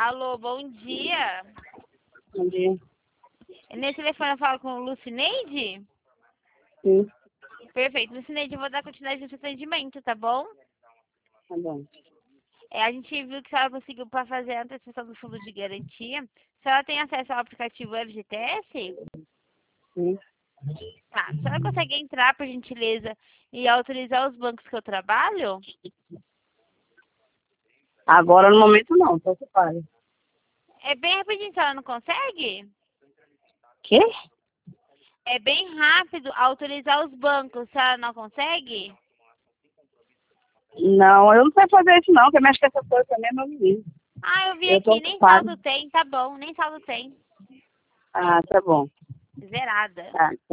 Alô, bom dia. Bom dia. Nesse telefone eu falo com o Lucineide? Sim, Perfeito. Lucineide, eu vou dar continuidade no seu atendimento, tá bom? tá bom. A gente viu que a senhora conseguiu para fazer a antecipação do fundo de garantia. A senhora tem acesso ao aplicativo FGTS? Sim. Tá. A senhora consegue entrar, por gentileza, e autorizar os bancos que eu trabalho? Agora, no momento, não. Tô ocupada. É bem rapidinho, a senhora não consegue? Quê? É bem rápido autorizar os bancos, a senhora não consegue? Não, eu não sei fazer isso, não. Quem mexe com essas coisas também é meu menino. Ah, eu vi Eu tô aqui, nem ocupada. saldo tem, tá bom, nem saldo tem. Ah, tá bom. Zerada. Tá.